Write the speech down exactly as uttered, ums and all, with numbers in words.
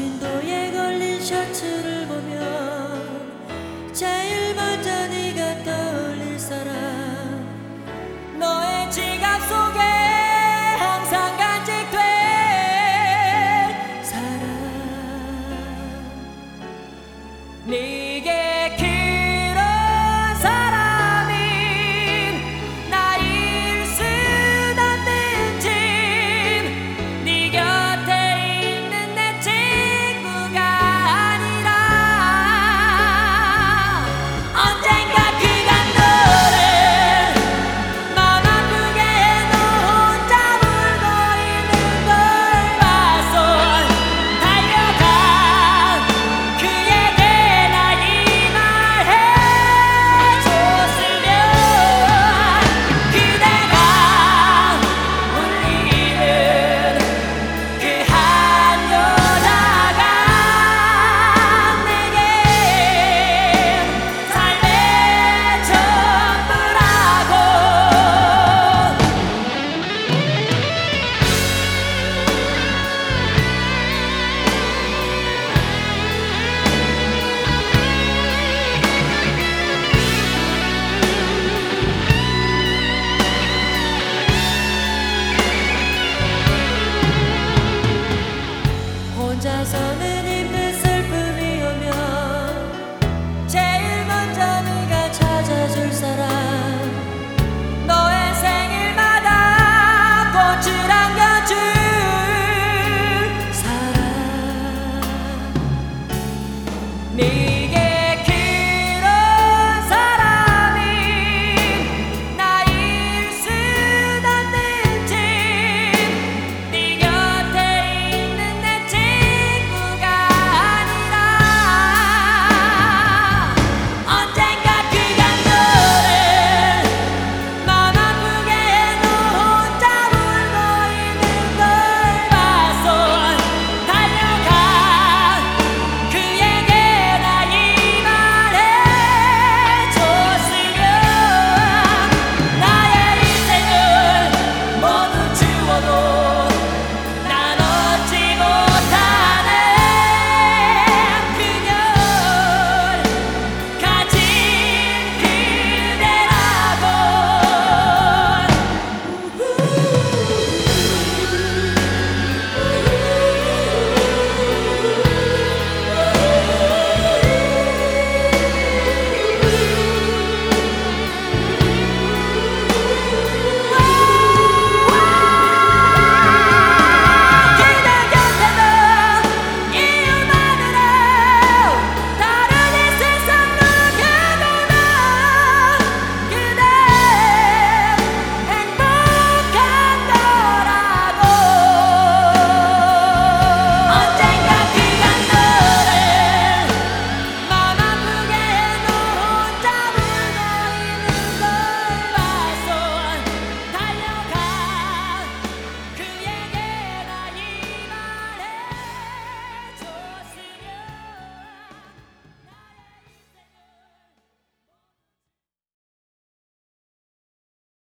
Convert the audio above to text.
무인도에 걸린 셔츠를 보면 제일 먼저 네가 떠올릴 사람, 너의 지갑 속에 항상 간직될 사람. 네게 그런 사람이 나일 순 없는지, 네 곁에 있는 내 친구가 아니라 언젠가 그간 너를 맘 아프게 너 혼자 울고 있는 걸 봐서 달려가 그에게 나 이 말 해줬으면, 그대가 울리는 그 한 여자가 내겐 삶의 전부라고. 혼자서는 힘든